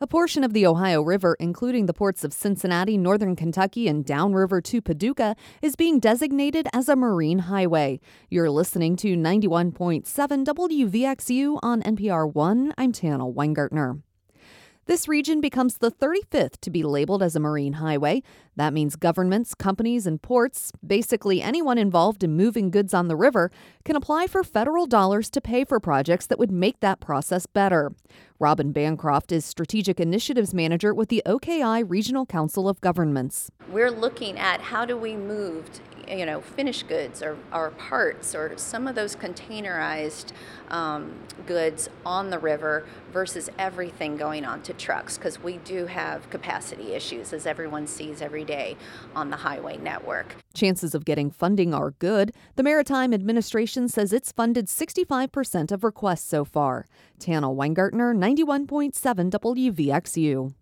A portion of the Ohio River, including the ports of Cincinnati, northern Kentucky, and downriver to Paducah, is being designated as a marine highway. You're listening to 91.7 WVXU on NPR One. I'm Tana Weingartner. This region becomes the 35th to be labeled as a marine highway. That means governments, companies, and ports, basically anyone involved in moving goods on the river, can apply for federal dollars to pay for projects that would make that process better. Robin Bancroft is Strategic Initiatives Manager with the OKI Regional Council of Governments. We're looking at how do we move finished goods or parts or some of those containerized goods on the river versus everything going onto trucks, because we do have capacity issues, as everyone sees every day on the highway network. Chances of getting funding are good. The Maritime Administration says it's funded 65% of requests so far. Tana Weingartner, 91.7 WVXU.